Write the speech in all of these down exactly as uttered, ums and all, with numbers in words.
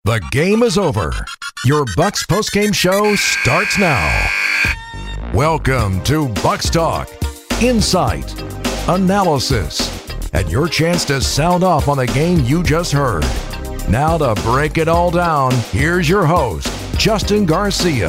The game is over. Your Bucks postgame show starts now. Welcome to Bucks Talk, insight, analysis, and your chance to sound off on the game you just heard. Now to break it all down, here's your host, Justin Garcia.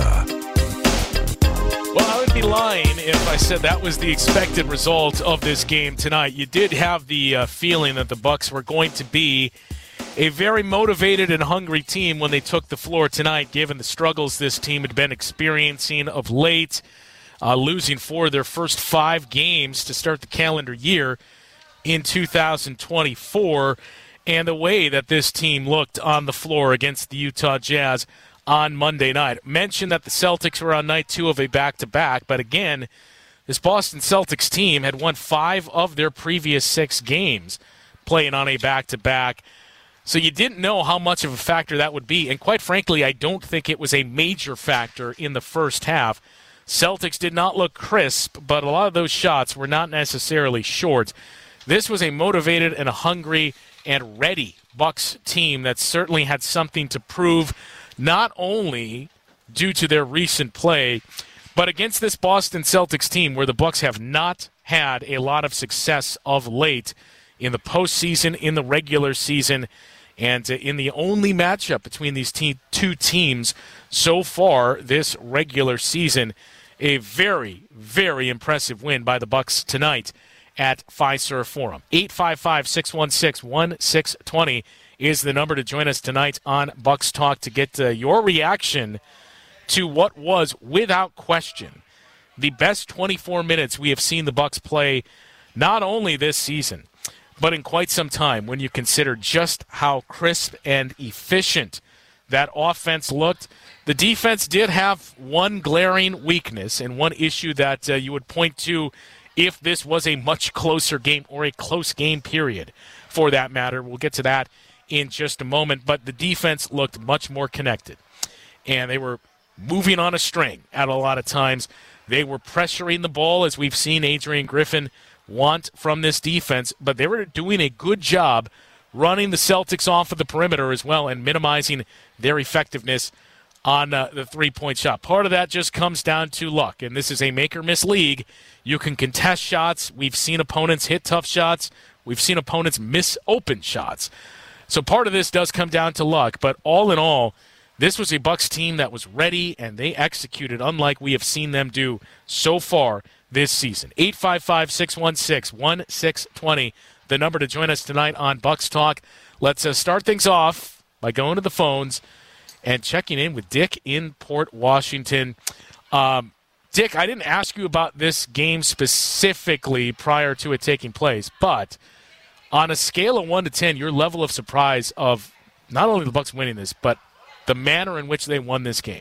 Well, I would be lying if I said that was the expected result of this game tonight. You did have the uh, feeling that the Bucks were going to be a very motivated and hungry team when they took the floor tonight, given the struggles this team had been experiencing of late, uh, losing four of their first five games to start the calendar year in two thousand twenty-four, and the way that this team looked on the floor against the Utah Jazz on Monday night. Mentioned that the Celtics were on night two of a back-to-back, but again, this Boston Celtics team had won five of their previous six games playing on a back-to-back. So you didn't know how much of a factor that would be, and quite frankly, I don't think it was a major factor in the first half. Celtics did not look crisp, but a lot of those shots were not necessarily short. This was a motivated and a hungry and ready Bucks team that certainly had something to prove, not only due to their recent play, but against this Boston Celtics team where the Bucks have not had a lot of success of late in the postseason, in the regular season, and in the only matchup between these te- two teams so far this regular season. A very, very impressive win by the Bucks tonight at Fiserv Forum. eight five five, six one six, one six two zero is the number to join us tonight on Bucks Talk to get uh, your reaction to what was, without question, the best twenty-four minutes we have seen the Bucks play not only this season, but in quite some time, when you consider just how crisp and efficient that offense looked. The defense did have one glaring weakness and one issue that uh, you would point to if this was a much closer game or a close game period, for that matter. We'll get to that in just a moment. But the defense looked much more connected, and they were moving on a string at a lot of times. They were pressuring the ball, as we've seen Adrian Griffin want from this defense, but they were doing a good job running the Celtics off of the perimeter as well and minimizing their effectiveness on uh, the three-point shot. Part of that just comes down to luck, and this is a make-or-miss league. You can contest shots. We've seen opponents hit tough shots. We've seen opponents miss open shots. So part of this does come down to luck, but all in all, this was a Bucks team that was ready, and they executed unlike we have seen them do so far this season. eight five five, six one six, one six two zero, the number to join us tonight on Bucks Talk. Let's uh, start things off by going to the phones and checking in with Dick in Port Washington. Um, Dick, I didn't ask you about this game specifically prior to it taking place, but on a scale of one to ten, your level of surprise of not only the Bucks winning this, but the manner in which they won this game.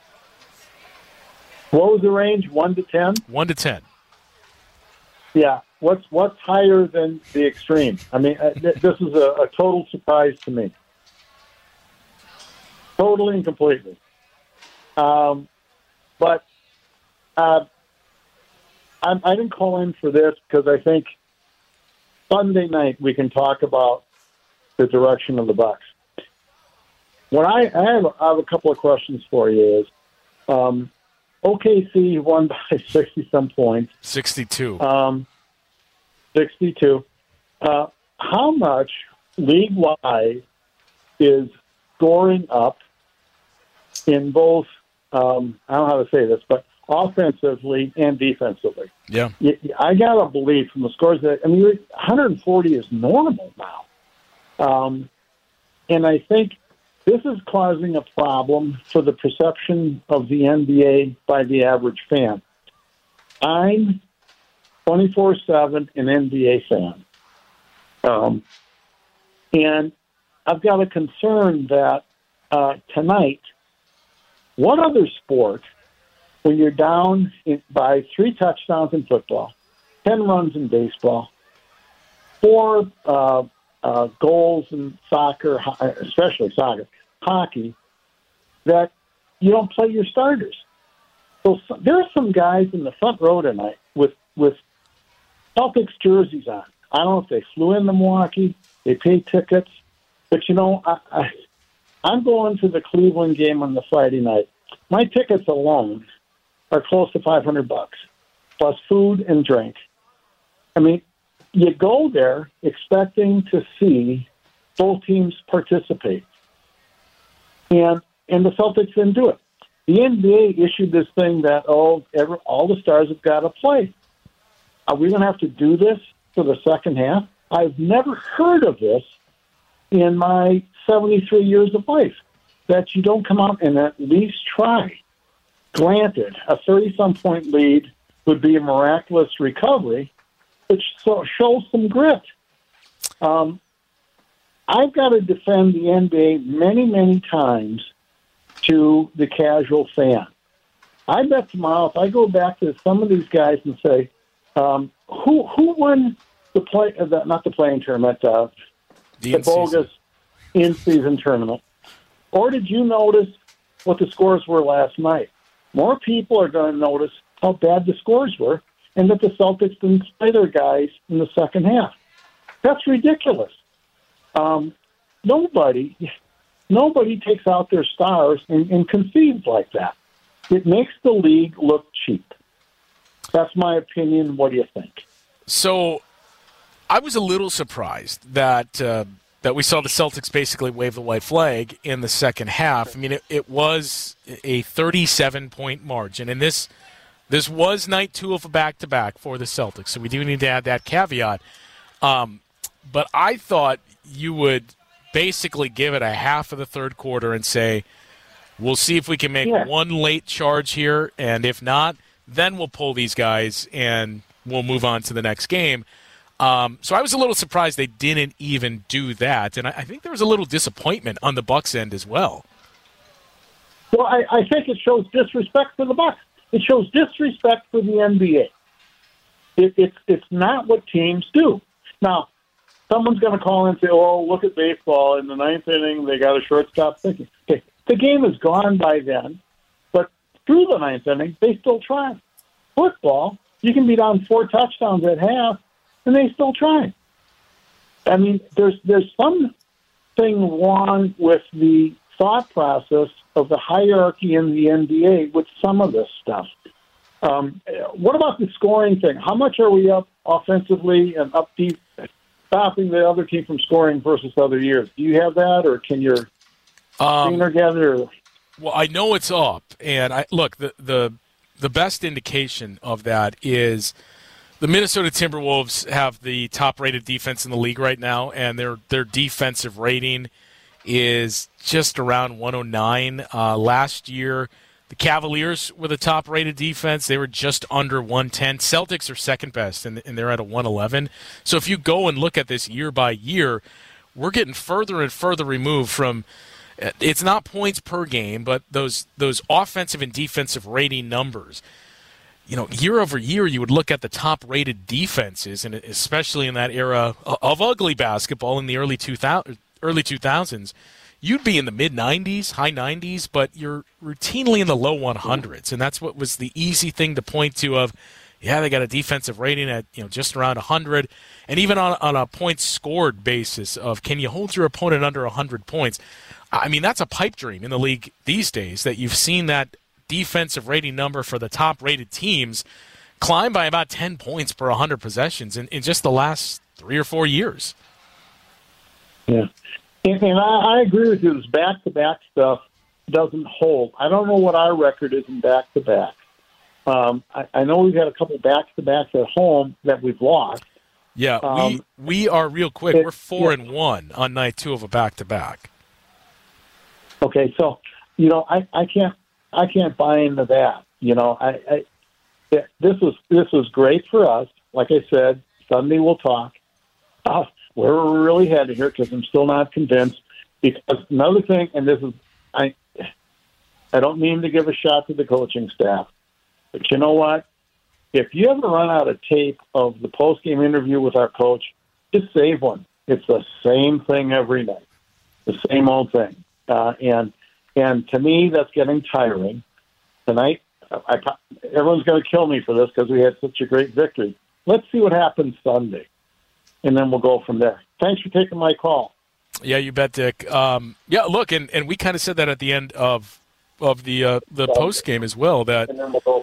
What was the range, one to ten? one to ten. Yeah. What's what's higher than the extreme? I mean, th- this is a, a total surprise to me. Totally and completely. Um, but uh, I, I didn't call in for this because I think Sunday night we can talk about the direction of the Bucks. What I, I, have, I have a couple of questions for you is, um, O K C won by sixty-some points. sixty-two. Um, sixty-two. Uh, how much league-wide is scoring up in both, um, I don't know how to say this, but offensively and defensively? Yeah. I got to believe from the scores that, I mean, one hundred forty is normal now. Um, and I think this is causing a problem for the perception of the N B A by the average fan. I'm twenty-four seven an N B A fan. Um, and I've got a concern that uh, tonight, what other sport, when you're down in, by three touchdowns in football, ten runs in baseball, four uh, uh, goals in soccer, especially soccer, hockey, that you don't play your starters. So, so there are some guys in the front row tonight with, with Celtics jerseys on. I don't know if they flew into Milwaukee, they paid tickets, but you know, I, I, I'm going to the Cleveland game on the Friday night. My tickets alone are close to five hundred bucks, plus food and drink. I mean, you go there expecting to see both teams participate. And and the Celtics didn't do it. The N B A issued this thing that, oh, every, all the stars have got to play. Are we going to have to do this for the second half? I've never heard of this in my seventy-three years of life, that you don't come out and at least try. Granted, a thirty-some point lead would be a miraculous recovery, which so, shows some grit. Um, I've got to defend the N B A many, many times to the casual fan. I bet tomorrow, if I go back to some of these guys and say, um, who who won the play, uh, the, not the playing tournament, uh, the, the bogus in-season tournament, or did you notice what the scores were last night? More people are going to notice how bad the scores were and that the Celtics didn't play their guys in the second half. That's ridiculous. Um, nobody, nobody takes out their stars and, and concedes like that. It makes the league look cheap. That's my opinion. What do you think? So, I was a little surprised that uh, that we saw the Celtics basically wave the white flag in the second half. I mean, it, it was a thirty-seven point margin, and this this was night two of a back-to-back for the Celtics, so we do need to add that caveat. Um, but I thought you would basically give it a half of the third quarter and say, we'll see if we can make yeah. one late charge here, and if not, then we'll pull these guys and we'll move on to the next game. Um, so I was a little surprised they didn't even do that, and I, I think there was a little disappointment on the Bucks' end as well. Well, I, I think it shows disrespect for the Bucks. It shows disrespect for the N B A. It, it's it's not what teams do. Now, someone's going to call in and say, "Oh, look at baseball. In the ninth inning, they got a shortstop thinking." Okay, the game is gone by then, but through the ninth inning, they still try. Football, you can be down four touchdowns at half, and they still try. I mean, there's there's something wrong with the thought process of the hierarchy in the N B A with some of this stuff. Um, what about the scoring thing? How much are we up offensively and up deep, stopping the other team from scoring versus other years? Do you have that, or can your um, team together? Well, I know it's up, and I look the the the best indication of that is the Minnesota Timberwolves have the top-rated defense in the league right now, and their their defensive rating is just around one oh nine. Uh, last year, the Cavaliers were the top-rated defense. They were just under one ten. Celtics are second best, and, and they're at a one eleven. So if you go and look at this year by year, we're getting further and further removed from – it's not points per game, but those those offensive and defensive rating numbers. You know, year over year, you would look at the top-rated defenses, and especially in that era of ugly basketball in the early two thousands, early two thousands, you'd be in the mid nineties, high nineties, but you're routinely in the low one hundreds, and that's what was the easy thing to point to of, yeah, they got a defensive rating at, you know, just around one hundred, and even on, on a points scored basis of can you hold your opponent under one hundred points? I mean, that's a pipe dream in the league these days that you've seen that defensive rating number for the top-rated teams climb by about ten points per one hundred possessions in, in just the last three or four years. Yeah. And, and I, I agree with you. This back-to-back stuff doesn't hold. I don't know what our record is in back-to-back. Um, I, I know we've had a couple back-to-backs at home that we've lost. Yeah, um, we we are real quick. It, We're four yeah. and one on night two of a back-to-back. Okay, so you know, I, I can't I can't buy into that. You know, I, I this was this was great for us. Like I said, Sunday we'll talk. Uh, where we're really headed here, because I'm still not convinced. Because another thing, and this is I I don't mean to give a shot to the coaching staff, but you know what? If you ever run out of tape of the post-game interview with our coach, just save one. It's the same thing every night, the same old thing. Uh, and and to me, that's getting tiring. Tonight, I, I, everyone's going to kill me for this because we had such a great victory. Let's see what happens Sunday, and then we'll go from there. Thanks for taking my call. Yeah, you bet, Dick. Um, yeah, look, and, and we kind of said that at the end of of the uh, the post game as well. That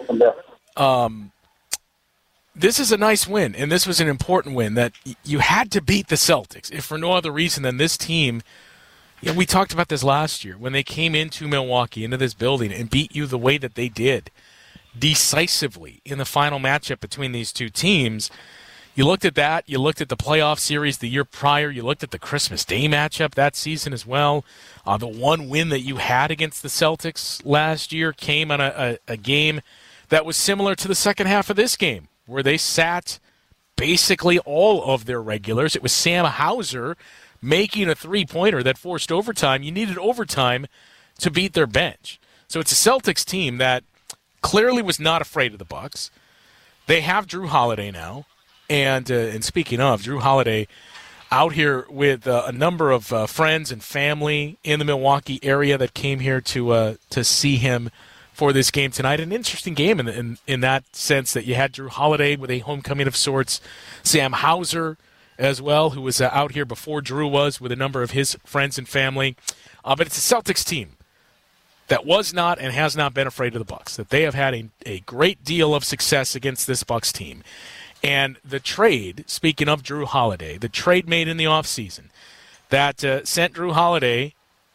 um, this is a nice win, and this was an important win. That y- you had to beat the Celtics, if for no other reason than this team. You know, we talked about this last year when they came into Milwaukee, into this building, and beat you the way that they did, decisively in the final matchup between these two teams. You looked at that. You looked at the playoff series the year prior. You looked at the Christmas Day matchup that season as well. Uh, the one win that you had against the Celtics last year came on a, a, a game that was similar to the second half of this game, where they sat basically all of their regulars. It was Sam Hauser making a three-pointer that forced overtime. You needed overtime to beat their bench. So it's a Celtics team that clearly was not afraid of the Bucks. They have Drew Holiday now. And uh, and speaking of, Drew Holiday out here with uh, a number of uh, friends and family in the Milwaukee area that came here to uh, to see him for this game tonight. An interesting game in, in in that sense that you had Drew Holiday with a homecoming of sorts, Sam Hauser as well, who was uh, out here before Drew was with a number of his friends and family. Uh, but it's a Celtics team that was not and has not been afraid of the Bucks, that they have had a, a great deal of success against this Bucks team. And the trade, speaking of Drew Holiday, the trade made in the offseason that uh, sent Drew Holiday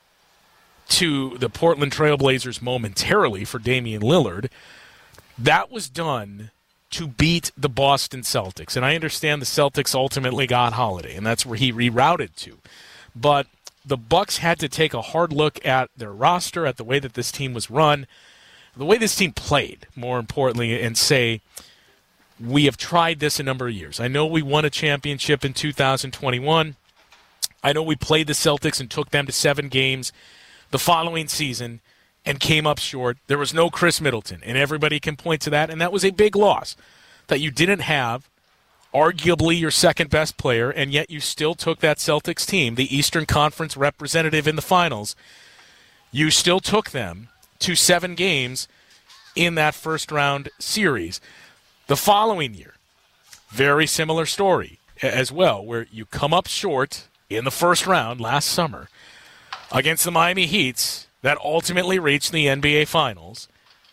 to the Portland Trailblazers momentarily for Damian Lillard, that was done to beat the Boston Celtics. And I understand the Celtics ultimately got Holiday, and that's where he rerouted to. But the Bucks had to take a hard look at their roster, at the way that this team was run, the way this team played, more importantly, and say, we have tried this a number of years. I know we won a championship in two thousand twenty-one. I know we played the Celtics and took them to seven games the following season and came up short. There was no Chris Middleton, and everybody can point to that, and that was a big loss, that you didn't have arguably your second-best player, and yet you still took that Celtics team, the Eastern Conference representative in the finals, you still took them to seven games in that first-round series. The following year, very similar story as well, where you come up short in the first round last summer against the Miami Heats that ultimately reached the N B A Finals,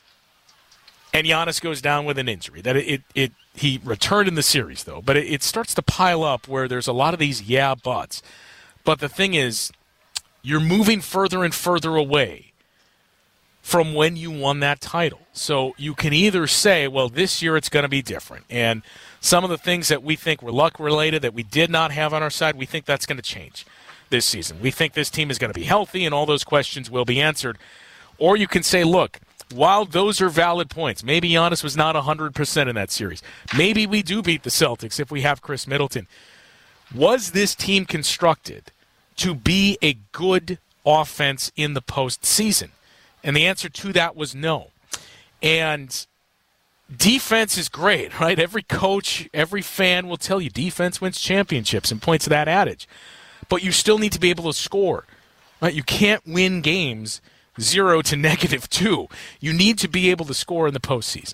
and Giannis goes down with an injury. That it, it, it he returned in the series, though, but it, it starts to pile up where there's a lot of these yeah buts. But the thing is, you're moving further and further away from when you won that title. So you can either say, well, this year it's going to be different, and some of the things that we think were luck-related that we did not have on our side, we think that's going to change this season. We think this team is going to be healthy, and all those questions will be answered. Or you can say, look, while those are valid points, maybe Giannis was not one hundred percent in that series. Maybe we do beat the Celtics if we have Chris Middleton. Was this team constructed to be a good offense in the postseason? And the answer to that was no. And defense is great, right? Every coach, every fan will tell you defense wins championships and points to that adage. But you still need to be able to score, right? You can't win games zero to negative two. You need to be able to score in the postseason.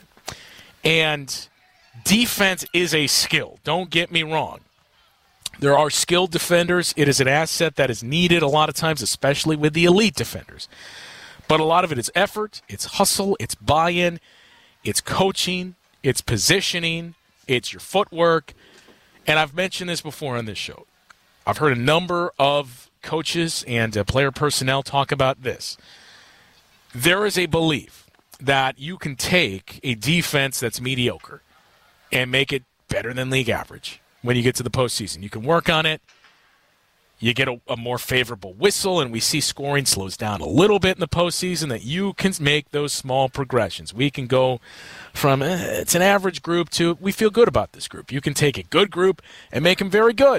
And defense is a skill. Don't get me wrong. There are skilled defenders. It is an asset that is needed a lot of times, especially with the elite defenders. But a lot of it is effort, it's hustle, it's buy-in, it's coaching, it's positioning, it's your footwork. And I've mentioned this before on this show. I've heard a number of coaches and uh, player personnel talk about this. There is a belief that you can take a defense that's mediocre and make it better than league average when you get to the postseason. You can work on it. You get a, a more favorable whistle, and we see scoring slows down a little bit in the postseason, that you can make those small progressions. We can go from eh, it's an average group to we feel good about this group. You can take a good group and make them very good.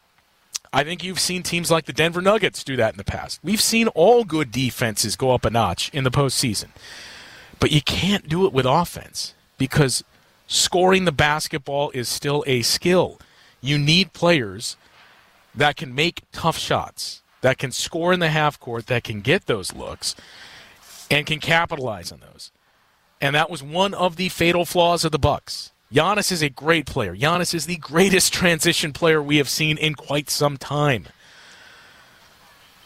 I think you've seen teams like the Denver Nuggets do that in the past. We've seen all good defenses go up a notch in the postseason. But you can't do it with offense because scoring the basketball is still a skill. You need players that can make tough shots, that can score in the half court, that can get those looks, and can capitalize on those. And that was one of the fatal flaws of the Bucks. Giannis is a great player. Giannis is the greatest transition player we have seen in quite some time.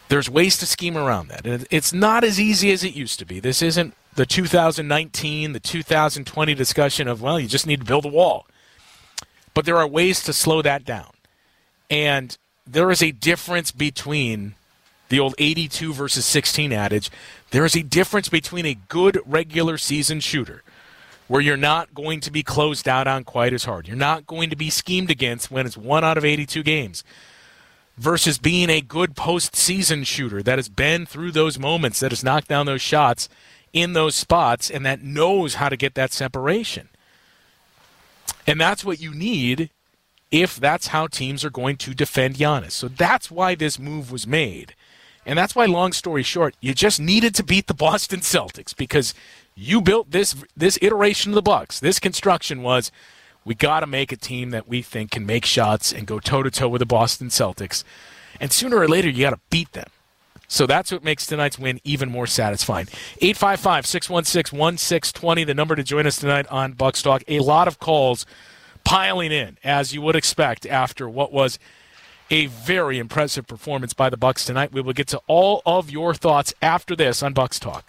there's ways to scheme around that. And it's not as easy as it used to be. This isn't the two thousand nineteen, the two thousand twenty discussion of, well, you just need to build a wall. But there are ways to slow that down. And there is a difference between the old eighty-two versus sixteen adage. There is a difference between a good regular season shooter where you're not going to be closed out on quite as hard. You're not going to be schemed against when it's one out of eighty-two games versus being a good postseason shooter that has been through those moments, that has knocked down those shots in those spots, and that knows how to get that separation. And that's what you need if that's how teams are going to defend Giannis. So that's why this move was made. And that's why, long story short, you just needed to beat the Boston Celtics because you built this this iteration of the Bucks. This construction was, we got to make a team that we think can make shots and go toe-to-toe with the Boston Celtics. And sooner or later, you got to beat them. So that's what makes tonight's win even more satisfying. eight five five, six one six, one six two zero, the number to join us tonight on Bucks Talk. A lot of calls piling in, as you would expect, after what was a very impressive performance by the Bucks tonight. We will get to all of your thoughts after this on Bucks Talk.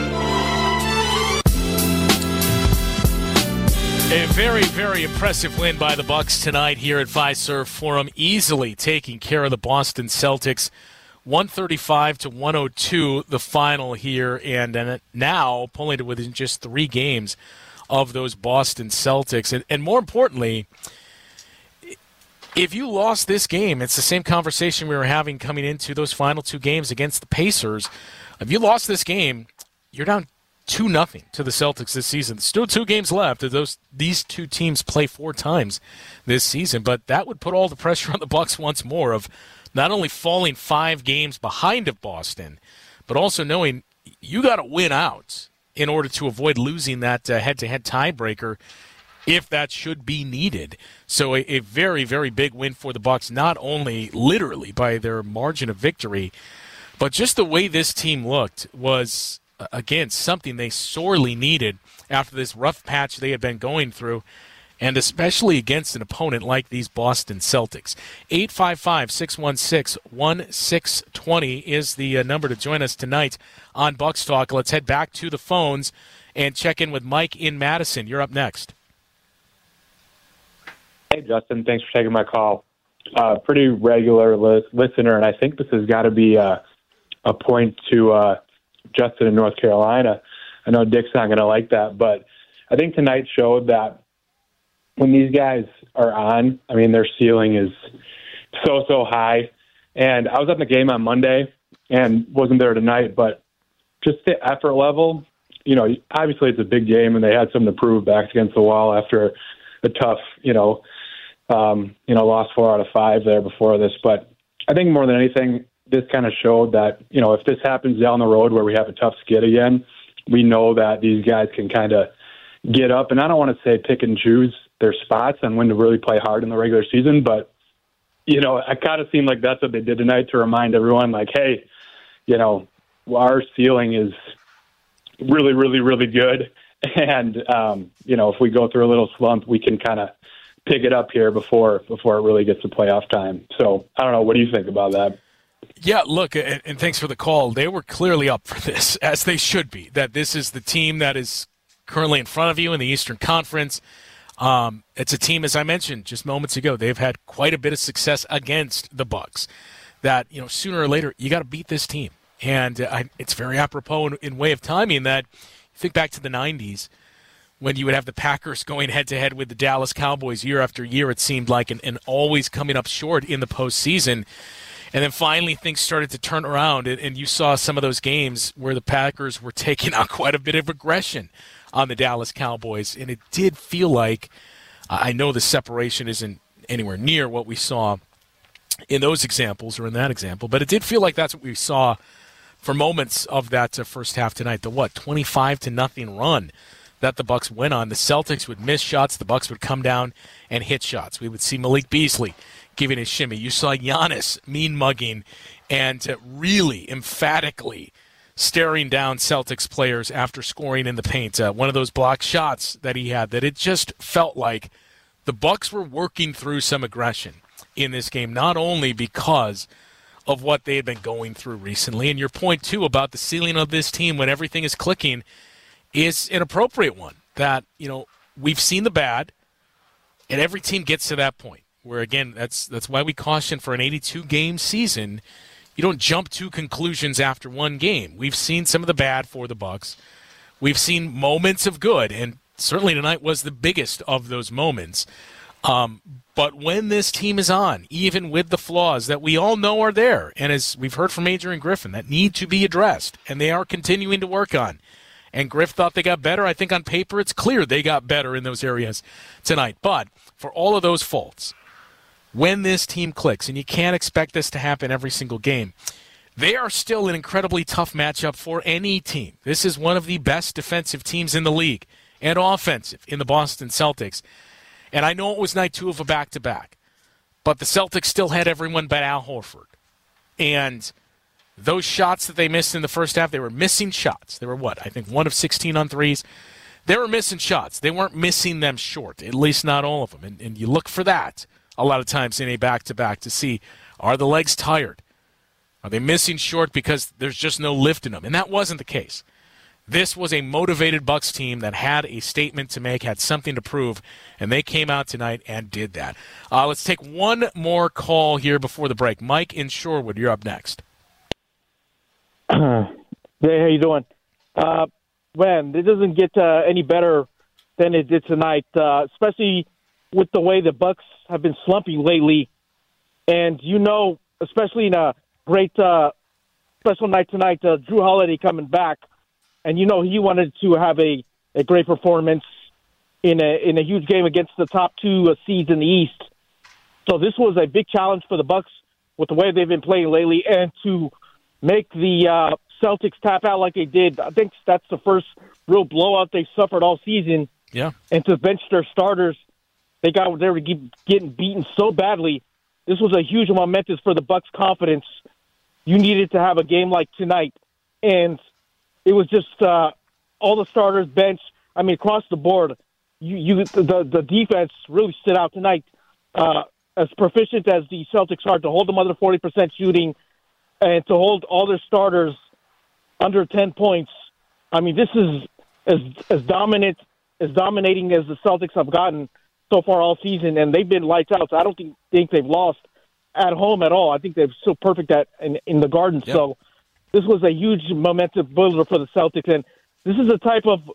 A very, very impressive win by the Bucks tonight here at Fiserv Forum, easily taking care of the Boston Celtics. one thirty-five to one oh two, the final here, and, and now pulling it within just three games of those Boston Celtics. And, and more importantly, if you lost this game, it's the same conversation we were having coming into those final two games against the Pacers. If you lost this game, you're down two nothing to the Celtics this season. Still two games left. Those These two teams play four times this season, but that would put all the pressure on the Bucks once more of not only falling five games behind of Boston, but also knowing you got to win out in order to avoid losing that uh, head-to-head tiebreaker if that should be needed. So a, a very, very big win for the Bucks, not only literally by their margin of victory, but just the way this team looked was, uh, again, something they sorely needed after this rough patch they had been going through, and especially against an opponent like these Boston Celtics. eight five five, six one six, one six two zero is the uh, number to join us tonight on Bucks Talk. Let's head back to the phones and check in with Mike in Madison. You're up next. Hey, Justin. Thanks for taking my call. Uh, pretty regular li- listener, and I think this has got to be a, a point to uh, Justin in North Carolina. I know Dick's not going to like that, but I think tonight showed that when these guys are on, I mean, their ceiling is so, so high. And I was at the game on Monday and wasn't there tonight, but just the effort level, you know, obviously it's a big game and they had something to prove backs against the wall after a tough, you know, um, you know, lost four out of five there before this. But I think more than anything, this kind of showed that, you know, if this happens down the road where we have a tough skid again, we know that these guys can kind of get up. And I don't want to say pick and choose their spots and when to really play hard in the regular season, but, you know, it kind of seemed like that's what they did tonight to remind everyone, like, hey, you know, our ceiling is really, really, really good. And, um, you know, if we go through a little slump, we can kind of pick it up here before before it really gets to playoff time. So, I don't know. What do you think about that? Yeah, look, and, and thanks for the call. They were clearly up for this, as they should be, that this is the team that is currently in front of you in the Eastern Conference. Um, it's a team, as I mentioned just moments ago, they've had quite a bit of success against the Bucks. That, you know, sooner or later, you got to beat this team. And uh, I, it's very apropos in, in way of timing that you think back to the nineties when you would have the Packers going head-to-head with the Dallas Cowboys year after year, it seemed like, and, and always coming up short in the postseason. And then finally things started to turn around, and, and you saw some of those games where the Packers were taking out quite a bit of aggression on the Dallas Cowboys. And it did feel like, uh, I know the separation isn't anywhere near what we saw in those examples or in that example, but it did feel like that's what we saw for moments of that uh, first half tonight. The what, twenty-five to nothing run that the Bucks went on. The Celtics would miss shots, the Bucks would come down and hit shots. We would see Malik Beasley giving a shimmy. You saw Giannis mean mugging and uh, really emphatically staring down Celtics players after scoring in the paint. Uh, one of those blocked shots that he had, that it just felt like the Bucks were working through some aggression in this game, not only because of what they had been going through recently. And your point, too, about the ceiling of this team when everything is clicking is an appropriate one. That, you know, we've seen the bad, and every team gets to that point where, again, that's that's why we caution for an eighty-two game season. You don't jump to conclusions after one game. We've seen some of the bad for the Bucks. We've seen moments of good, and certainly tonight was the biggest of those moments. Um, but when this team is on, even with the flaws that we all know are there, and as we've heard from Adrian Griffin, that need to be addressed, and they are continuing to work on. And Griff thought they got better. I think on paper it's clear they got better in those areas tonight. But for all of those faults, when this team clicks, and you can't expect this to happen every single game, they are still an incredibly tough matchup for any team. This is one of the best defensive teams in the league, and offensive in the Boston Celtics. And I know it was night two of a back-to-back, but the Celtics still had everyone but Al Horford. And those shots that they missed in the first half, they were missing shots. They were what? I think one of sixteen on threes. They were missing shots. They weren't missing them short, at least not all of them. And, and you look for that a lot of times in a back-to-back to see, are the legs tired? Are they missing short because there's just no lift in them? And that wasn't the case. This was a motivated Bucks team that had a statement to make, had something to prove, and they came out tonight and did that. Uh, let's take one more call here before the break. Mike in Shorewood, you're up next. Hey, how you doing? Uh, man, it doesn't get uh, any better than it did tonight, uh, especially with the way the Bucks have been slumping lately. And you know, especially in a great uh, special night tonight, uh, Drew Holiday coming back. And, you know, he wanted to have a, a great performance in a in a huge game against the top two uh, seeds in the East. So this was a big challenge for the Bucks with the way they've been playing lately. And to make the uh, Celtics tap out like they did, I think that's the first real blowout they've suffered all season. Yeah. And to bench their starters, they got they were getting beaten so badly. This was a huge momentous for the Bucks' confidence. You needed to have a game like tonight. And it was just uh, all the starters, bench. I mean, across the board, you, you the the defense really stood out tonight. Uh, as proficient as the Celtics are to hold them under forty percent shooting, and to hold all their starters under ten points. I mean, this is as as dominant as dominating as the Celtics have gotten so far all season, and they've been lights out. So I don't think, think they've lost at home at all. I think they're still perfect at in, in the Garden. Yep. So. This was a huge momentum builder for the Celtics, and this is the type of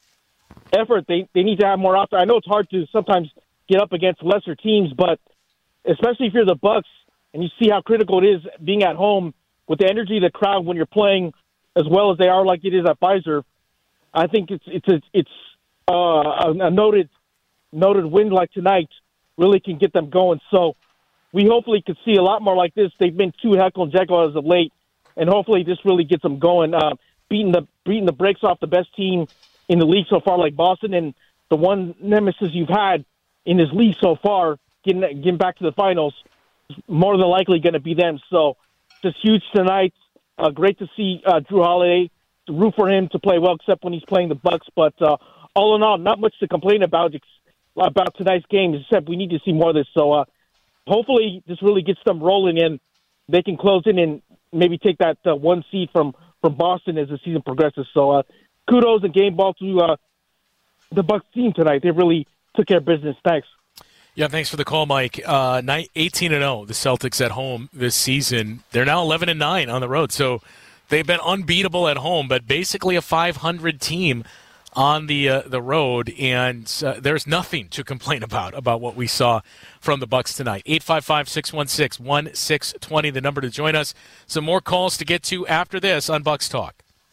effort they, they need to have more out there. I know it's hard to sometimes get up against lesser teams, but especially if you're the Bucks and you see how critical it is being at home with the energy of the crowd when you're playing as well as they are like it is at Pfizer, I think it's it's a, it's uh, a, a noted noted win like tonight really can get them going. So we hopefully could see a lot more like this. They've been too heckle and jekyll as of late. And hopefully this really gets them going, uh, beating the beating the brakes off the best team in the league so far, like Boston, and the one nemesis you've had in this league so far, getting getting back to the finals, is more than likely going to be them. So just huge tonight. Uh, great to see uh, Drew Holiday. To root for him to play well, except when he's playing the Bucks. But uh, all in all, not much to complain about about tonight's game, except we need to see more of this. So uh, hopefully this really gets them rolling in. They can close in and maybe take that uh, one seed from, from Boston as the season progresses. So uh, kudos and game ball to uh, the Bucks team tonight. They really took care of business. Thanks. Yeah, thanks for the call, Mike. Uh, eighteen and oh, the Celtics at home this season. They're now eleven and nine on the road. So they've been unbeatable at home, but basically a five hundred team on the uh, the road, and uh, there's nothing to complain about about what we saw from the Bucks tonight. eight five five, six one six, one six two zero, the number to join us. Some more calls to get to after this on Bucks Talk.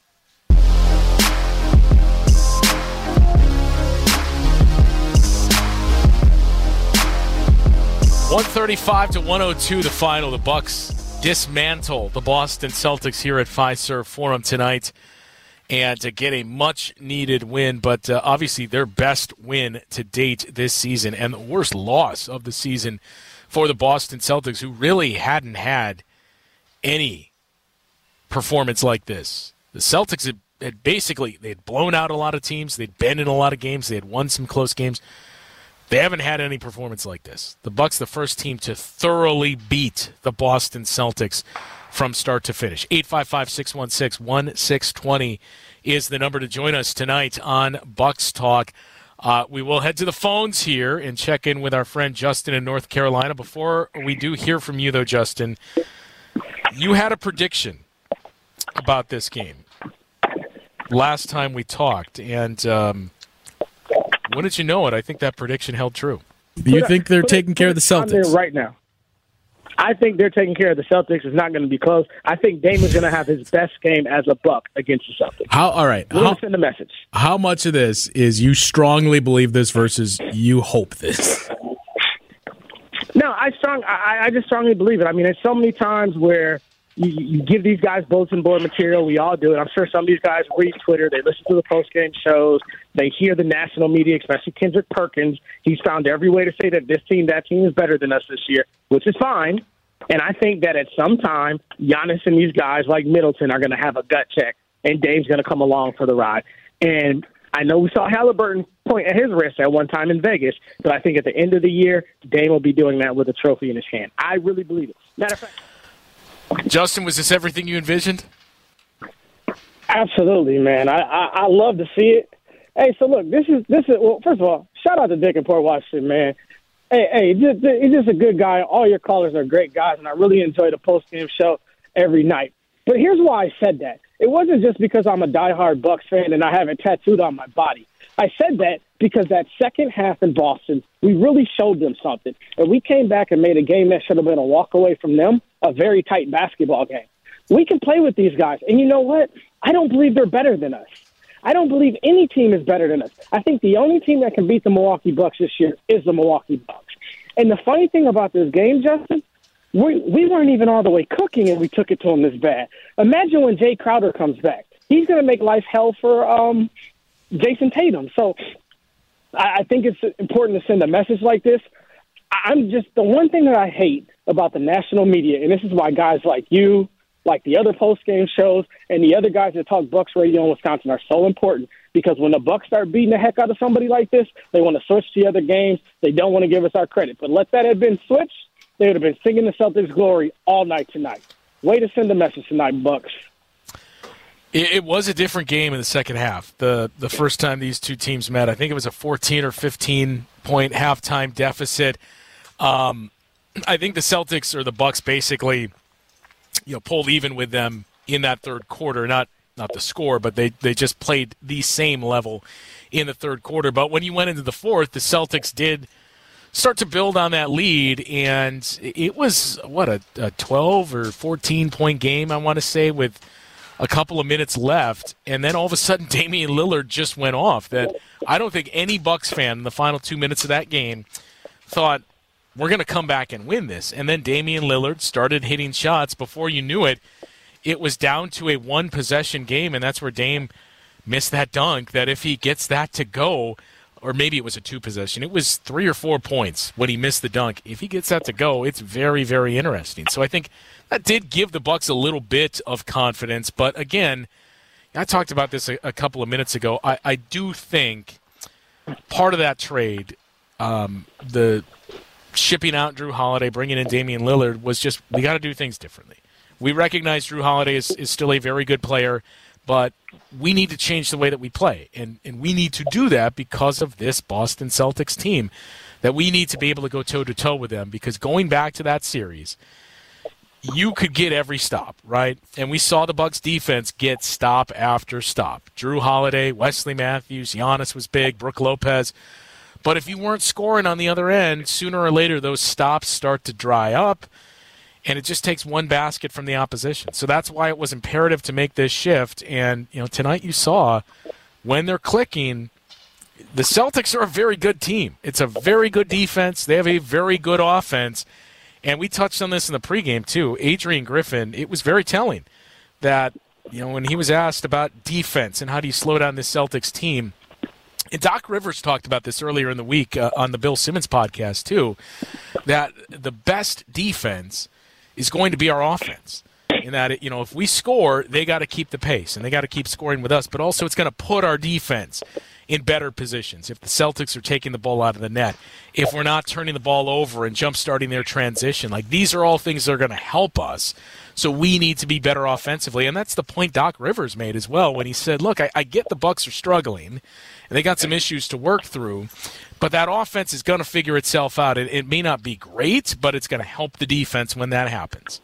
one thirty-five to one oh two, the final. The Bucks dismantle the Boston Celtics here at Fiserv Forum tonight, and to get a much-needed win, but uh, obviously their best win to date this season, and the worst loss of the season for the Boston Celtics, who really hadn't had any performance like this. The Celtics had, had basically, they had blown out a lot of teams, they'd been in a lot of games, they had won some close games. They haven't had any performance like this. The Bucks, the first team to thoroughly beat the Boston Celtics from start to finish. eight five five, six one six, one six two zero is the number to join us tonight on Bucks Talk. Uh, we will head to the phones here and check in with our friend Justin in North Carolina. Before we do hear from you, though, Justin, you had a prediction about this game last time we talked, and um, wouldn't you know it, I think that prediction held true. You think they're taking care of the Celtics? Right now. I think they're taking care of the Celtics. It's not going to be close. I think Dame is going to have his best game as a Buck against the Celtics. How? All right. We're how, send a message. How much of this is you strongly believe this versus you hope this? No, I strong. I, I just strongly believe it. I mean, there's so many times where you, you give these guys bulletin board material. We all do it. I'm sure some of these guys read Twitter. They listen to the post-game shows. They hear the national media, especially Kendrick Perkins. He's found every way to say that this team, that team is better than us this year, which is fine. And I think that at some time, Giannis and these guys like Middleton are going to have a gut check, and Dame's going to come along for the ride. And I know we saw Halliburton point at his wrist at one time in Vegas, but I think at the end of the year, Dame will be doing that with a trophy in his hand. I really believe it. Matter of fact, Justin, was this everything you envisioned? Absolutely, man. I, I, I love to see it. Hey, so look, this is this is well. First of all, shout out to Dick in Port Washington, man. Hey, hey, just, he's just a good guy. All your callers are great guys, and I really enjoy the post-game show every night. But here's why I said that. It wasn't just because I'm a diehard Bucks fan and I have it tattooed on my body. I said that because that second half in Boston, we really showed them something. And we came back and made a game that should have been a walk away from them, a very tight basketball game. We can play with these guys. And you know what? I don't believe they're better than us. I don't believe any team is better than us. I think the only team that can beat the Milwaukee Bucks this year is the Milwaukee Bucks. And the funny thing about this game, Justin, we, we weren't even all the way cooking and we took it to them this bad. Imagine when Jay Crowder comes back. He's going to make life hell for um, Jason Tatum. So I, I think it's important to send a message like this. I'm just the one thing that I hate about the national media, and this is why guys like you, like the other post-game shows, and the other guys that talk Bucks radio in Wisconsin are so important, because when the Bucks start beating the heck out of somebody like this, they want to switch to other games. They don't want to give us our credit. But let that have been switched, they would have been singing the Celtics' glory all night tonight. Way to send a message tonight, Bucks. It, it was a different game in the second half. The the first time these two teams met, I think it was a fourteen or fifteen point halftime deficit. Um, I think the Celtics or the Bucks basically, you know, pulled even with them in that third quarter. Not not the score, but they, they just played the same level in the third quarter. But when you went into the fourth, the Celtics did start to build on that lead, and it was, what, a, a twelve or fourteen-point game, I want to say, with a couple of minutes left. And then all of a sudden, Damian Lillard just went off. That I don't think any Bucks fan in the final two minutes of that game thought, we're going to come back and win this. And then Damian Lillard started hitting shots. Before you knew it, it was down to a one-possession game, and that's where Dame missed that dunk, that if he gets that to go, or maybe it was a two-possession, it was three or four points when he missed the dunk. If he gets that to go, it's very, very interesting. So I think that did give the Bucks a little bit of confidence. But, again, I talked about this a, a couple of minutes ago. I, I do think part of that trade, um, the – shipping out Drew Holiday, bringing in Damian Lillard, was just, we got to do things differently. We recognize Drew Holiday is, is still a very good player, but we need to change the way that we play. And, and we need to do that because of this Boston Celtics team, that we need to be able to go toe-to-toe with them, because going back to that series, you could get every stop, right? And we saw the Bucks defense get stop after stop. Drew Holiday, Wesley Matthews, Giannis was big, Brook Lopez. But if you weren't scoring on the other end, sooner or later those stops start to dry up, and it just takes one basket from the opposition. So that's why it was imperative to make this shift. And you know, tonight you saw when they're clicking, the Celtics are a very good team. It's a very good defense. They have a very good offense. And we touched on this in the pregame too. Adrian Griffin, it was very telling that, you know, when he was asked about defense and how do you slow down this Celtics team, and Doc Rivers talked about this earlier in the week uh, on the Bill Simmons podcast too, that the best defense is going to be our offense. In that, it, you know, if we score, they got to keep the pace and they got to keep scoring with us. But also, it's going to put our defense in better positions, if the Celtics are taking the ball out of the net, if we're not turning the ball over and jump-starting their transition. Like, these are all things that are going to help us. So we need to be better offensively. And that's the point Doc Rivers made as well when he said, look, I, I get the Bucks are struggling, and they got some issues to work through, but that offense is going to figure itself out. It, it may not be great, but it's going to help the defense when that happens.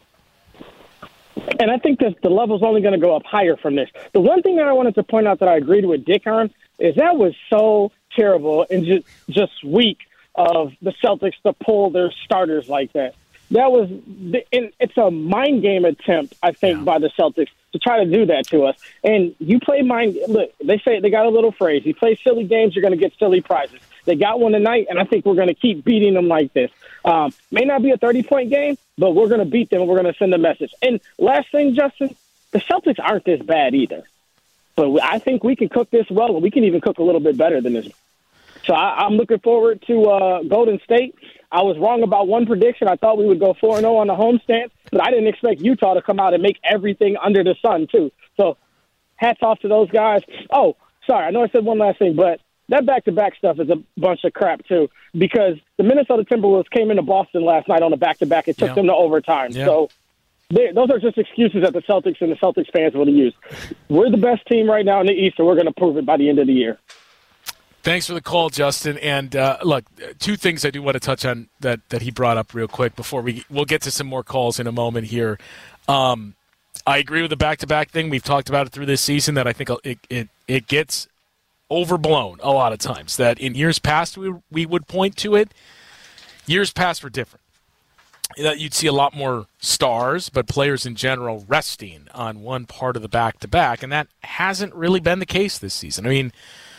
And I think that the level's only going to go up higher from this. The one thing that I wanted to point out that I agreed with Dick on is that was so terrible and just, just weak of the Celtics to pull their starters like that. That was – it's a mind game attempt, I think, yeah. by the Celtics to try to do that to us. And you play mind – look, they say they got a little phrase. You play silly games, you're going to get silly prizes. They got one tonight, and I think we're going to keep beating them like this. Um, may not be a thirty-point game, but we're going to beat them, and we're going to send a message. And last thing, Justin, the Celtics aren't this bad either. But I think we can cook this well, and we can even cook a little bit better than this. So I, I'm looking forward to uh, Golden State. I was wrong about one prediction. I thought we would go four and oh on the homestand, but I didn't expect Utah to come out and make everything under the sun, too. So hats off to those guys. Oh, sorry, I know I said one last thing, but that back-to-back stuff is a bunch of crap, too, because the Minnesota Timberwolves came into Boston last night on a back-to-back. It took yeah. them to overtime. Yeah. So they, those are just excuses that the Celtics and the Celtics fans will use. We're the best team right now in the East, and we're going to prove it by the end of the year. Thanks for the call, Justin. And, uh, look, two things I do want to touch on that, that he brought up real quick before we – we'll get to some more calls in a moment here. Um, I agree with the back-to-back thing. We've talked about it through this season that I think it it, it gets – overblown a lot of times, that in years past we we would point to it. Years past were different. That you'd see a lot more stars, but players in general resting on one part of the back-to-back, and that hasn't really been the case this season. I mean,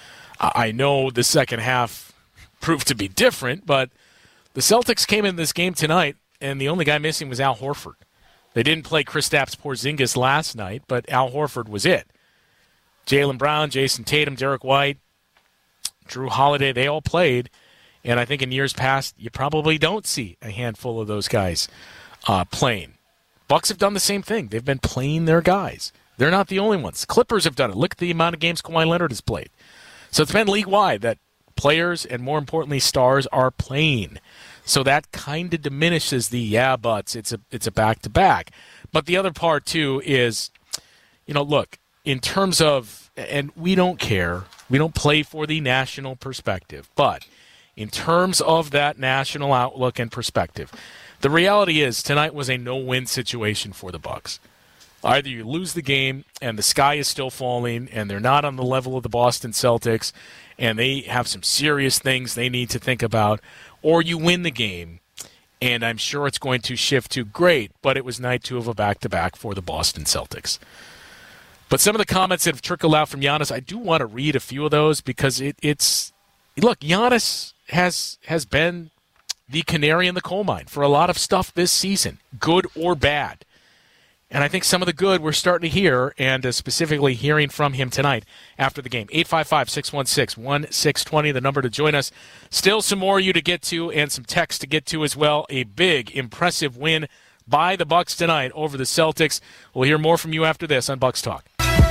I know the second half proved to be different, but the Celtics came in this game tonight, and the only guy missing was Al Horford. They didn't play Kristaps Porzingis last night, but Al Horford was it. Jaylen Brown, Jason Tatum, Derek White, Drew Holiday, they all played. And I think in years past, you probably don't see a handful of those guys uh, playing. Bucks have done the same thing. They've been playing their guys. They're not the only ones. Clippers have done it. Look at the amount of games Kawhi Leonard has played. So it's been league-wide that players and, more importantly, stars are playing. So that kind of diminishes the yeah buts. It's a, it's a back-to-back. But the other part, too, is, you know, look, in terms of, and we don't care, we don't play for the national perspective, but in terms of that national outlook and perspective, the reality is tonight was a no-win situation for the Bucks. Either you lose the game and the sky is still falling and they're not on the level of the Boston Celtics and they have some serious things they need to think about, or you win the game, and I'm sure it's going to shift to great, but it was night two of a back-to-back for the Boston Celtics. But some of the comments that have trickled out from Giannis, I do want to read a few of those because it, it's – look, Giannis has has been the canary in the coal mine for a lot of stuff this season, good or bad. And I think some of the good we're starting to hear, and uh, specifically hearing from him tonight after the game. eight five five, six one six, one six two zero, the number to join us. Still some more you to get to and some text to get to as well. A big, impressive win by the Bucks tonight over the Celtics. We'll hear more from you after this on Bucks Talk.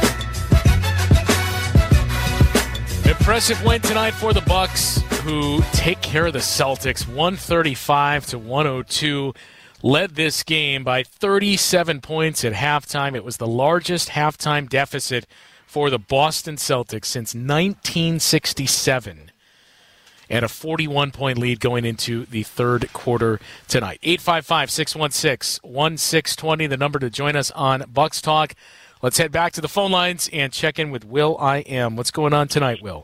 Impressive win tonight for the Bucks, who take care of the Celtics, one thirty-five to one oh two. Led this game by thirty-seven points at halftime. It was the largest halftime deficit for the Boston Celtics since nineteen sixty-seven. And a forty-one point lead going into the third quarter tonight. eight five five, six one six, one six two zero, the number to join us on Bucks Talk. Let's head back to the phone lines and check in with Will I Am. What's going on tonight, Will?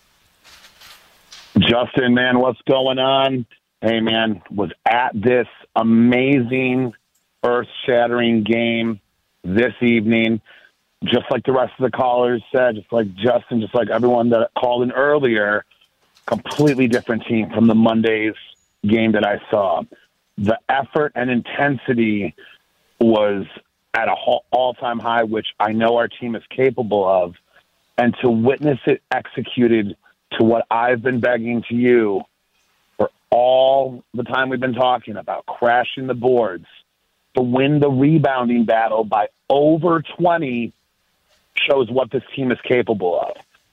Justin, man, what's going on? Hey, man, was at this amazing, earth-shattering game this evening. Just like the rest of the callers said, just like Justin, just like everyone that called in earlier, completely different team from the Monday's game that I saw. The effort and intensity was at an all-time high, which I know our team is capable of. And to witness it executed to what I've been begging to you for all the time we've been talking about, crashing the boards, to win the rebounding battle by over twenty shows what this team is capable of.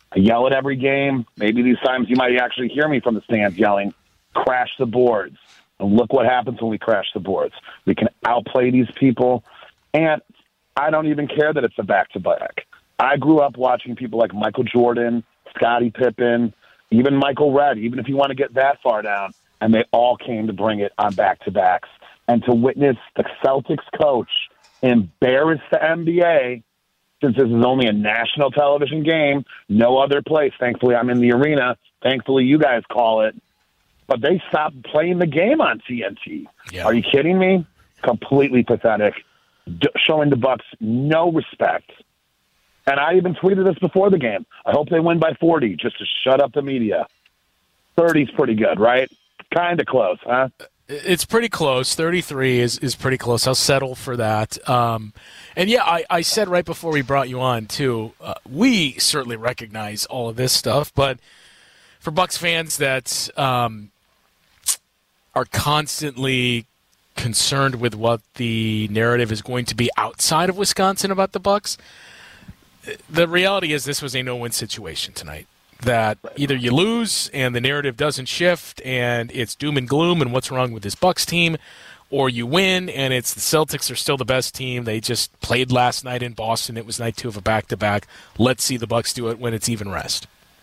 I yell at every game. Maybe these times you might actually hear me from the stands yelling, crash the boards. And look what happens when we crash the boards. We can outplay these people. And I don't even care that it's a back-to-back. I grew up watching people like Michael Jordan, Scottie Pippen, even Michael Redd, even if you want to get that far down, and they all came to bring it on back-to-backs. And to witness the Celtics coach embarrass the N B A, since this is only a national television game, no other place. Thankfully, I'm in the arena. Thankfully, you guys call it. But they stopped playing the game on T N T. Yeah. Are you kidding me? Completely pathetic. D- showing the Bucks no respect. And I even tweeted this before the game. I hope they win by forty just to shut up the media. thirty's pretty good, right? Kind of close, huh? It's pretty close. thirty-three is, is pretty close. I'll settle for that. Um, and, yeah, I, I said right before we brought you on, too, uh, we certainly recognize all of this stuff. But for Bucks fans that um, are constantly concerned with what the narrative is going to be outside of Wisconsin about the Bucks, the reality is this was a no-win situation tonight. That either you lose and the narrative doesn't shift and it's doom and gloom and what's wrong with this Bucks team, or you win and it's the Celtics are still the best team. They just played last night in Boston. It was night two of a back-to-back. Let's see the Bucks do it when it's even rest.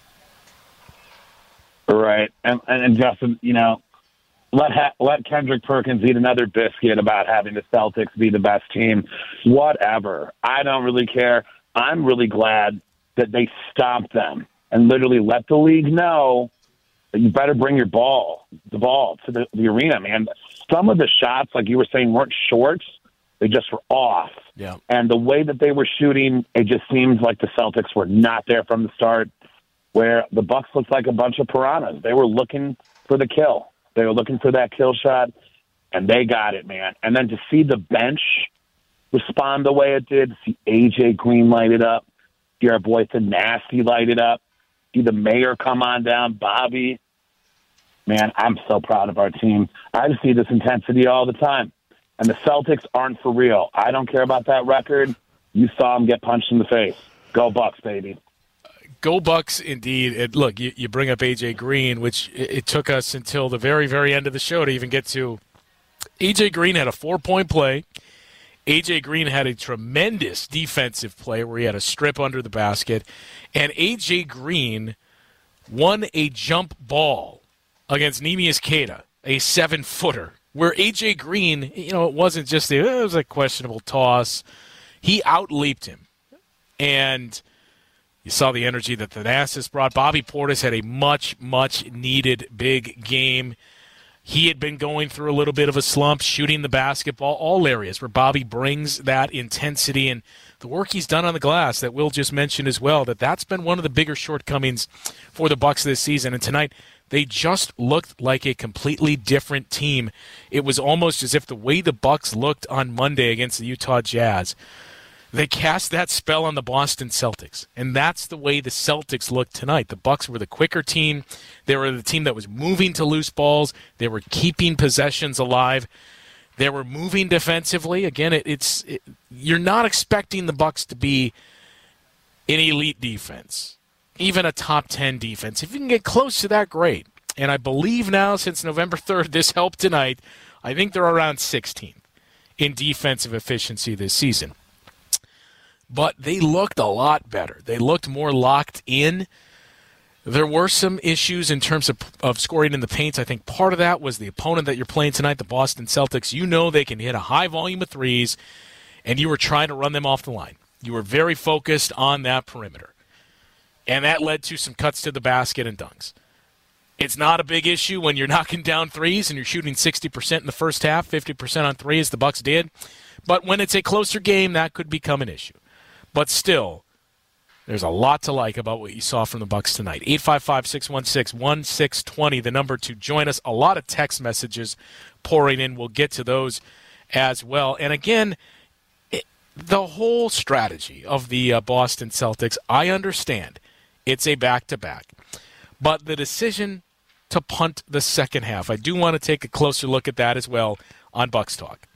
Right. And, and Justin, you know, let ha- let Kendrick Perkins eat another biscuit about having the Celtics be the best team. Whatever. I don't really care. I'm really glad that they stopped them and literally let the league know that you better bring your ball, the ball to the, the arena, man. Some of the shots, like you were saying, weren't short. They just were off. Yeah. And the way that they were shooting, it just seemed like the Celtics were not there from the start, where the Bucks looked like a bunch of piranhas. They were looking for the kill. They were looking for that kill shot, and they got it, man. And then to see the bench respond the way it did, see A J Green light it up, see our boy the Nasty light it up, see the mayor come on down, Bobby. Man, I'm so proud of our team. I just see this intensity all the time. And the Celtics aren't for real. I don't care about that record. You saw them get punched in the face. Go Bucks, baby. Go Bucks, indeed. And look, you, you bring up A J Green, which it, it took us until the very, very end of the show to even get to. A J Green had a four-point play. A J Green had a tremendous defensive play where he had a strip under the basket. And A J Green won a jump ball against Neemias Queta, a seven-footer, where A J Green, you know, it wasn't just a, it was a questionable toss. He out-leaped him. And you saw the energy that Thanasis brought. Bobby Portis had a much, much needed big game. He had been going through a little bit of a slump, shooting the basketball, all areas where Bobby brings that intensity and the work he's done on the glass that Will just mentioned as well, that that's been one of the bigger shortcomings for the Bucks this season. And tonight, they just looked like a completely different team. It was almost as if the way the Bucks looked on Monday against the Utah Jazz, they cast that spell on the Boston Celtics, and that's the way the Celtics looked tonight. The Bucks were the quicker team. They were the team that was moving to loose balls. They were keeping possessions alive. They were moving defensively. Again, it, it's it, you're not expecting the Bucks to be an elite defense, even a top ten defense. If you can get close to that, great. And I believe now, since November third, this helped tonight. I think they're around sixteenth in defensive efficiency this season. But they looked a lot better. They looked more locked in. There were some issues in terms of, of scoring in the paint. I think part of that was the opponent that you're playing tonight, the Boston Celtics. You know they can hit a high volume of threes, and you were trying to run them off the line. You were very focused on that perimeter. And that led to some cuts to the basket and dunks. It's not a big issue when you're knocking down threes and you're shooting sixty percent in the first half, fifty percent on threes, the Bucks did. But when it's a closer game, that could become an issue. But still, there's a lot to like about what you saw from the Bucks tonight. eight five five, six one six, one six two zero, the number to join us. A lot of text messages pouring in. We'll get to those as well. And again, it, the whole strategy of the uh, Boston Celtics, I understand. It's a back-to-back. But the decision to punt the second half, I do want to take a closer look at that as well on Bucks Talk.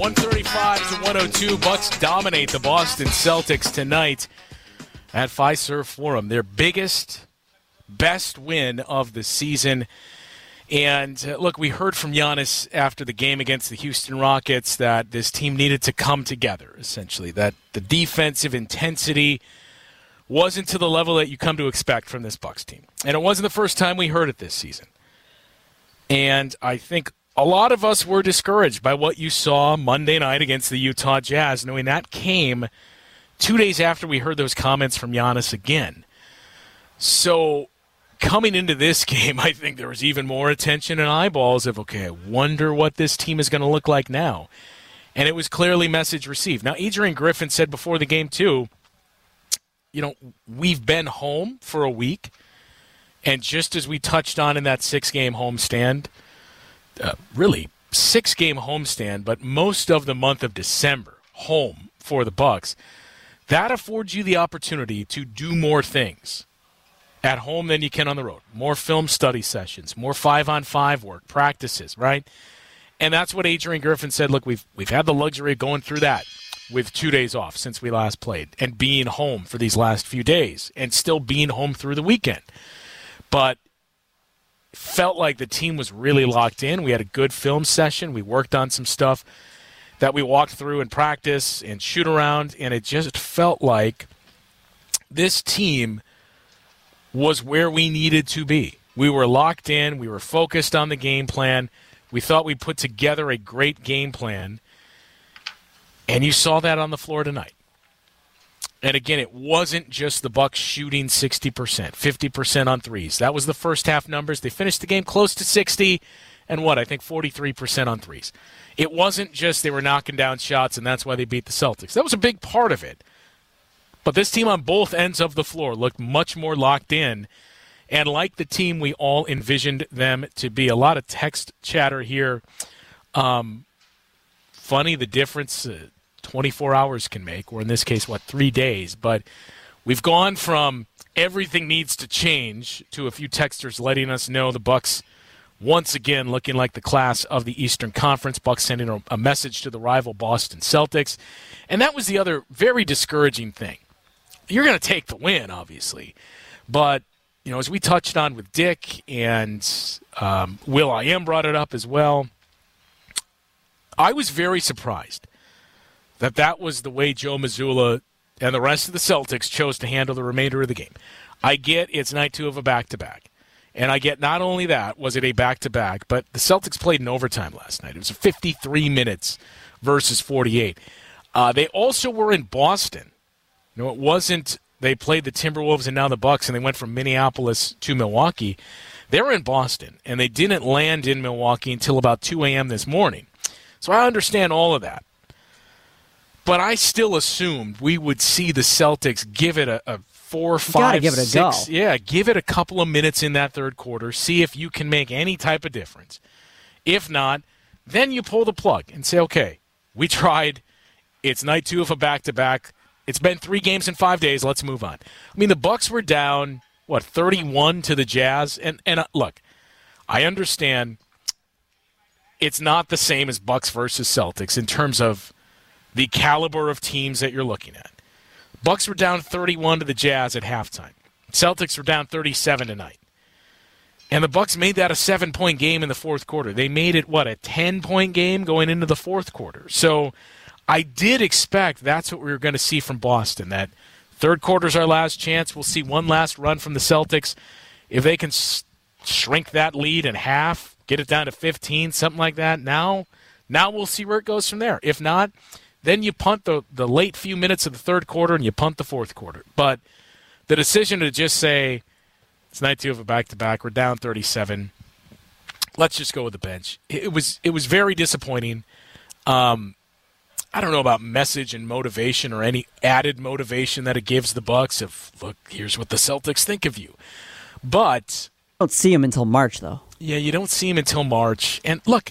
one thirty-five to one oh two. Bucks dominate the Boston Celtics tonight at Fiserv Forum. Their biggest, best win of the season. And uh, look, we heard from Giannis after the game against the Houston Rockets that this team needed to come together, essentially, that the defensive intensity wasn't to the level that you come to expect from this Bucks team. And it wasn't the first time we heard it this season. And I think a lot of us were discouraged by what you saw Monday night against the Utah Jazz, knowing that came two days after we heard those comments from Giannis again. So coming into this game, I think there was even more attention and eyeballs of, okay, I wonder what this team is going to look like now. And it was clearly message received. Now, Adrian Griffin said before the game, too, you know, we've been home for a week, and just as we touched on in that six-game homestand, uh, really six-game homestand, but most of the month of December, home for the Bucks, that affords you the opportunity to do more things at home than you can on the road. More film study sessions, more five-on-five work, practices, right? And that's what Adrian Griffin said. Look, we've we've had the luxury of going through that with two days off since we last played and being home for these last few days and still being home through the weekend. But felt like the team was really locked in. We had a good film session. We worked on some stuff that we walked through in practice and shoot around, and it just felt like this team was where we needed to be. We were locked in. We were focused on the game plan. We thought we put together a great game plan, and you saw that on the floor tonight. And again, it wasn't just the Bucks shooting sixty percent, fifty percent on threes. That was the first half numbers. They finished the game close to sixty, and what, I think forty-three percent on threes. It wasn't just they were knocking down shots, and that's why they beat the Celtics. That was a big part of it. But this team on both ends of the floor looked much more locked in and like the team we all envisioned them to be. A lot of text chatter here. Um, funny the difference uh, twenty-four hours can make, or in this case, what, three days. But we've gone from everything needs to change to a few texters letting us know the Bucks once again looking like the class of the Eastern Conference. Bucks sending a, a message to the rival Boston Celtics. And that was the other very discouraging thing. You're going to take the win, obviously. But, you know, as we touched on with Dick and um, Will I Am brought it up as well, I was very surprised that that was the way Joe Mazzulla and the rest of the Celtics chose to handle the remainder of the game. I get it's night two of a back-to-back. And I get not only that, was it a back-to-back, but the Celtics played in overtime last night. It was fifty-three minutes versus forty-eight. Uh, they also were in Boston. You know, it wasn't they played the Timberwolves and now the Bucks, and they went from Minneapolis to Milwaukee. They were in Boston, and they didn't land in Milwaukee until about two a.m. this morning. So I understand all of that. But I still assumed we would see the Celtics give it a, a four, five, give it a six. go. Yeah, give it a couple of minutes in that third quarter. See if you can make any type of difference. If not, then you pull the plug and say, okay, we tried. It's night two of a back-to-back. It's been three games in five days. Let's move on. I mean, the Bucks were down, what, thirty-one to the Jazz? And, and uh, look, I understand it's not the same as Bucks versus Celtics in terms of the caliber of teams that you're looking at. Bucks were down thirty-one to the Jazz at halftime. Celtics were down thirty-seven tonight. And the Bucks made that a seven-point game in the fourth quarter. They made it, what, a ten-point game going into the fourth quarter. So I did expect that's what we were going to see from Boston, that third quarter's our last chance. We'll see one last run from the Celtics. If they can s- shrink that lead in half, get it down to fifteen, something like that, now, now we'll see where it goes from there. If not, then you punt the, the late few minutes of the third quarter and you punt the fourth quarter. But the decision to just say, it's night two of a back-to-back, we're down thirty-seven, let's just go with the bench. It was it was very disappointing. Um, I don't know about message and motivation or any added motivation that it gives the Bucks of, look, here's what the Celtics think of you. But Don't see him until March, though. Yeah, you don't see him until March. And look,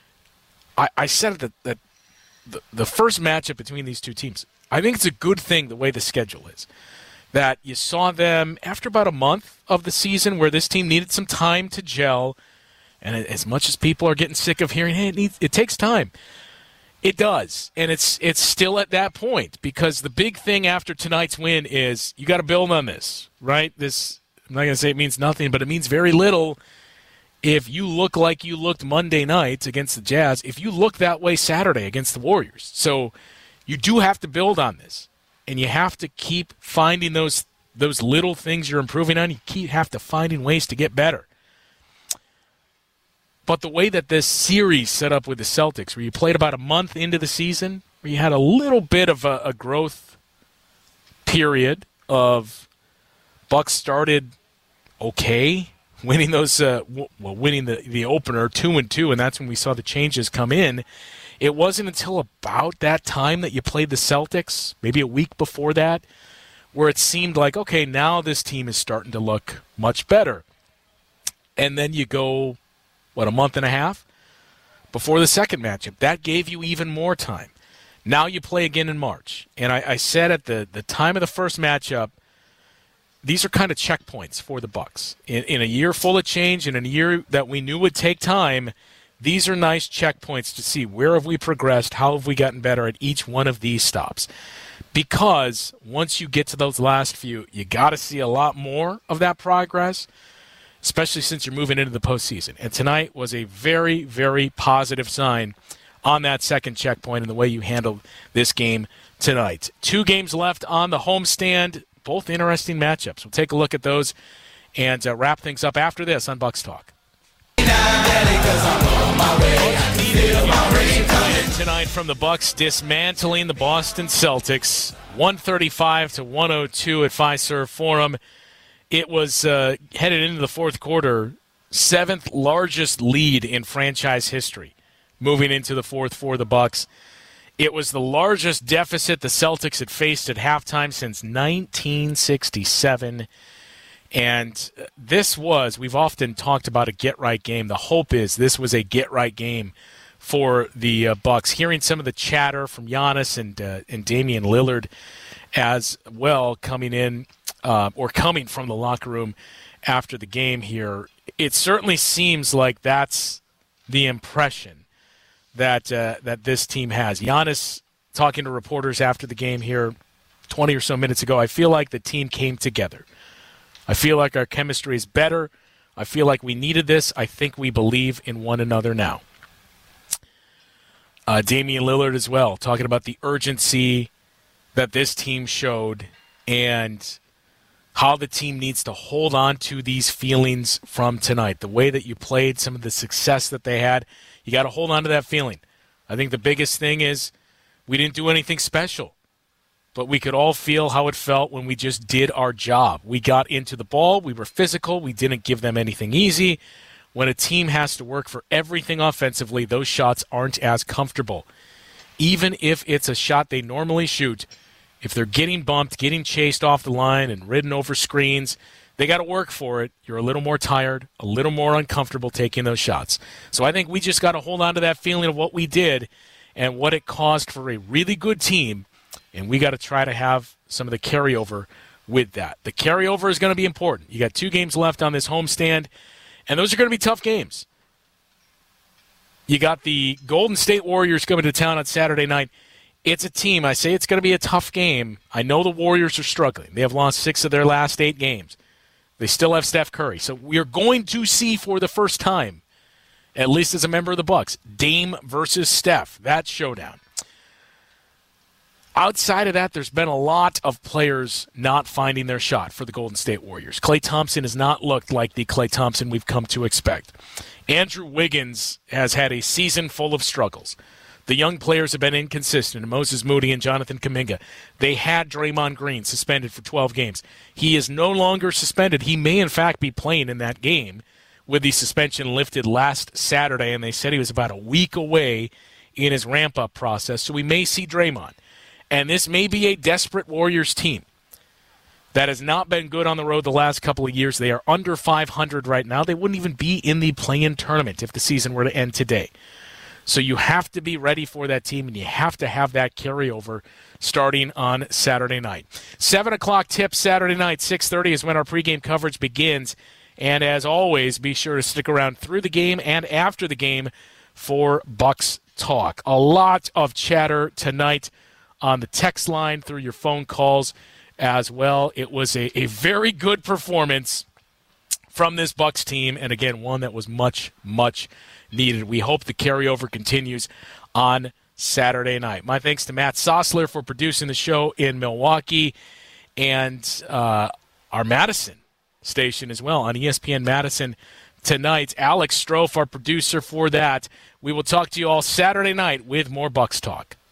I, I said that, that the, the first matchup between these two teams, I think it's a good thing the way the schedule is. That you saw them after about a month of the season where this team needed some time to gel. And as much as people are getting sick of hearing, hey, it, needs, it takes time. It does, and it's it's still at that point because the big thing after tonight's win is you got to build on this, right? This I'm not going to say it means nothing, but it means very little if you look like you looked Monday night against the Jazz, if you look that way Saturday against the Warriors. So you do have to build on this, and you have to keep finding those those little things you're improving on. You keep have to finding ways to get better. But the way that this series set up with the Celtics, where you played about a month into the season, where you had a little bit of a, a growth period of Bucks started okay, winning those, uh, w- well, winning the, the opener two and two, and that's when we saw the changes come in. It wasn't until about that time that you played the Celtics, maybe a week before that, where it seemed like, okay, now this team is starting to look much better. And then you go, what, a month and a half before the second matchup. That gave you even more time. Now you play again in March. And I, I said at the, the time of the first matchup, these are kind of checkpoints for the Bucks. In, in a year full of change, in a year that we knew would take time, these are nice checkpoints to see where have we progressed, how have we gotten better at each one of these stops. Because once you get to those last few, you got to see a lot more of that progress, especially since you're moving into the postseason. And tonight was a very, very positive sign on that second checkpoint in the way you handled this game tonight. Two games left on the homestand, both interesting matchups. We'll take a look at those and uh, wrap things up after this on Bucks Talk. Tonight from the Bucks dismantling the Boston Celtics, one thirty-five to one oh two at Fiserv Forum. It was uh, headed into the fourth quarter, seventh largest lead in franchise history, moving into the fourth for the Bucks. It was the largest deficit the Celtics had faced at halftime since nineteen sixty-seven. And this was, we've often talked about a get-right game. The hope is this was a get-right game for the uh, Bucks. Hearing some of the chatter from Giannis and uh, and Damian Lillard as well coming in, uh, or coming from the locker room after the game here, it certainly seems like that's the impression that uh, that this team has. Giannis talking to reporters after the game here twenty or so minutes ago, I feel like the team came together. I feel like our chemistry is better. I feel like we needed this. I think we believe in one another now. Uh, Damian Lillard as well, talking about the urgency that this team showed and how the team needs to hold on to these feelings from tonight. The way that you played, some of the success that they had, you got to hold on to that feeling. I think the biggest thing is we didn't do anything special, but we could all feel how it felt when we just did our job. We got into the ball. We were physical. We didn't give them anything easy. When a team has to work for everything offensively, those shots aren't as comfortable. Even if it's a shot they normally shoot, if they're getting bumped, getting chased off the line and ridden over screens, they got to work for it. You're a little more tired, a little more uncomfortable taking those shots. So I think we just got to hold on to that feeling of what we did and what it caused for a really good team, and we got to try to have some of the carryover with that. The carryover is going to be important. You got two games left on this homestand, and those are going to be tough games. You got the Golden State Warriors coming to town on Saturday night. It's a team. I say it's going to be a tough game. I know the Warriors are struggling. They have lost six of their last eight games. They still have Steph Curry. So we're going to see for the first time, at least as a member of the Bucks, Dame versus Steph. That showdown. Outside of that, there's been a lot of players not finding their shot for the Golden State Warriors. Klay Thompson has not looked like the Klay Thompson we've come to expect. Andrew Wiggins has had a season full of struggles. The young players have been inconsistent. Moses Moody and Jonathan Kuminga. They had Draymond Green suspended for twelve games. He is no longer suspended. He may, in fact, be playing in that game with the suspension lifted last Saturday, and they said he was about a week away in his ramp-up process, so we may see Draymond. And this may be a desperate Warriors team that has not been good on the road the last couple of years. They are under five hundred right now. They wouldn't even be in the play-in tournament if the season were to end today. So you have to be ready for that team, and you have to have that carryover starting on Saturday night. seven o'clock tip Saturday night, six thirty is when our pregame coverage begins. And as always, be sure to stick around through the game and after the game for Bucks Talk. A lot of chatter tonight on the text line, through your phone calls as well. It was a, a very good performance from this Bucks team, and again, one that was much, much needed. We hope the carryover continues on Saturday night. My thanks to Matt Sossler for producing the show in Milwaukee, and uh, our Madison station as well on E S P N Madison tonight. Alex Strofe, our producer for that. We will talk to you all Saturday night with more Bucks Talk.